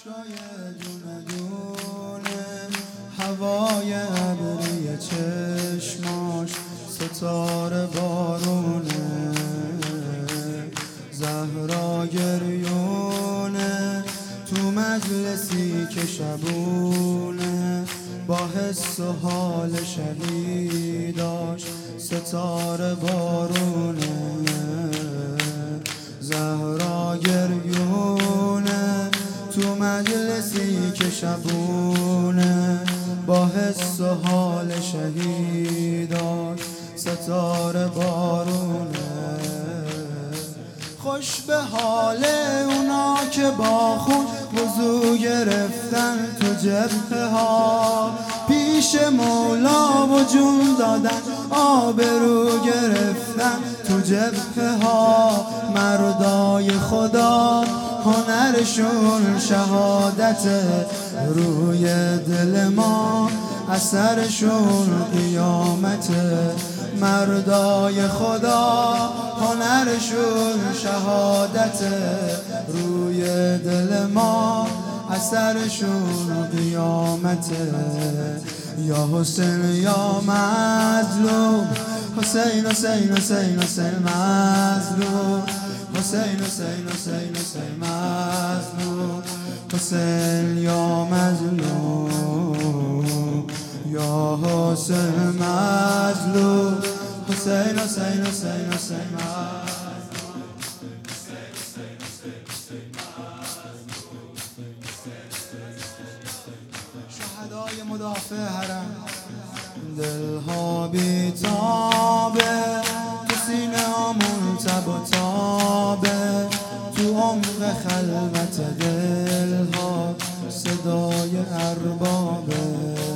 اشکای دونه دونه، هوای ابری چشماش ستاره بارونه، زهرا گریونه تو مجلسی که شبونه، با حس و حال شهیداش ستاره بارونه، زهرا گریونه تو مجلسی که شبونه، با حس و حال شهیداش ستاره بارونه. خوش به حال اونا که با خون وضو گرفتن تو جبهه ها، پیش مولا و جون دادن آبرو گرفتن تو جبهه ها. مردای خدا هنرشون شهادت، روی دل ما اثرشون قیامت. مردای خدا هنرشون شهادت، روی دل ما اثرشون قیامت. یا حسین یا مظلوم، حسین حسین حسین حسین مظلوم، حسین حسین حسین حسین مظلوم، حسین یا مظلوم، یا حسین مظلوم، حسین حسین حسین حسین مظلوم، شهدای مدافع حرم. دلها بیتابه تو سینه هامون تب و تابه، تو عمق خلوت دلها صدای اربابه.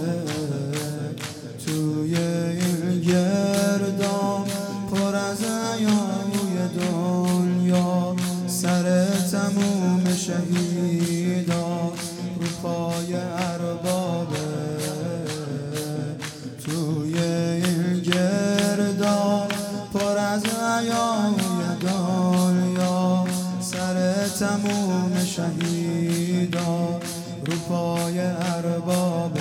توی این گردام پر از عیاوی دنیا، سر تموم شهیدا رو پای اربابه. توی این گردام پر از عیاوی دنیا، سر تموم شهیدا رو پای اربابه.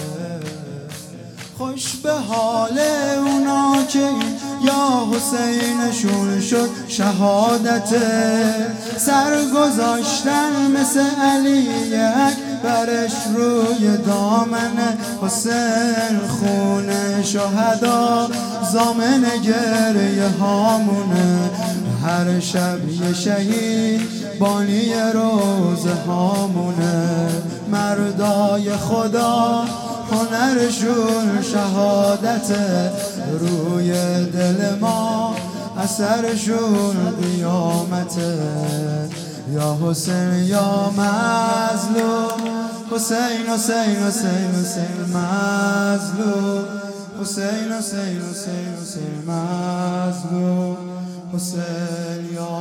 خوش به حال اونا که یا حسینشون شد شهادت، سر گذاشتن مثل علی اکبرش روی دامن حسین. خون شهدا ضامن گریه هامونه، هر شب یه شهید بانی روزه هامونه. مردای خدا هنرشون شهادت، روی دل ما اثرشون قیامت. یا حسین یا مظلوم، حسین حسین حسین حسین مظلوم، حسین حسین حسین حسین مظلوم، حسین یا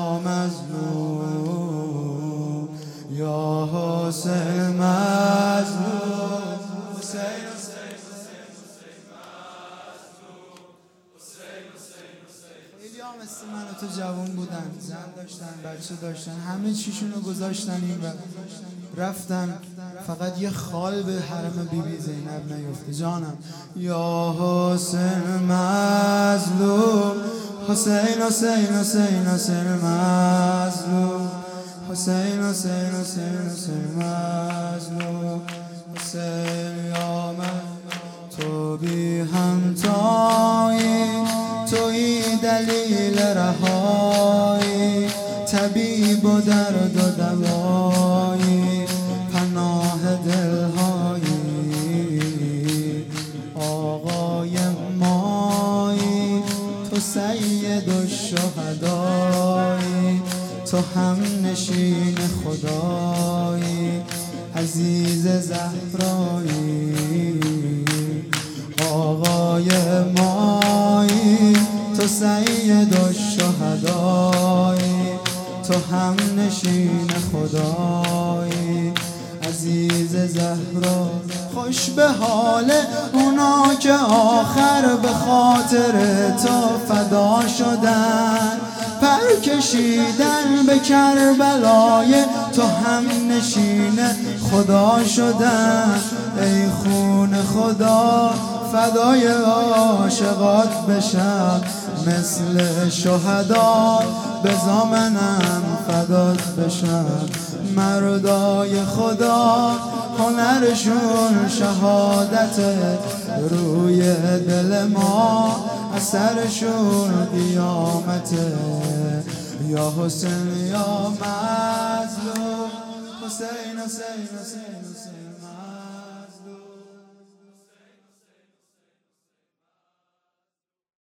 مظلوم، یا حسین مظلوم. مثل من و تو جوان بودن، زن داشتن، بچه داشتن، همه چیشونو گذاشتن این و رفتن، فقط یه خال به حرم بیبی زینب نیفته. جانم یا حسین مظلوم، حسین حسین حسین حسین مظلوم، حسین حسین حسین حسین مظلوم، حسین یا مظلوم. تو بی همتایی، توی دلیل رهایی، طبیب و درد و دوایی، پناه دلهایی، آقای مایی. تو سید الشهدایی، تو هم نشین خدایی، عزیز زهرایی، آقای مایی. تو سید الشهدایی، تو هم نشین خدایی، عزیز زهرا. خوش به حال اونا که آخر به خاطر تو فدا شدن، پر کشیدن به کربلای تو هم نشین خدا شدن. ای خون خدا فدای عاشقات بشم، مثل شهدا به زامنم فدات بشم. مردای خدا هنرشون شهادت، روی دل ما اثرشون قیامته. یا حسین یا مظلوم، حسین حسین حسین حسین.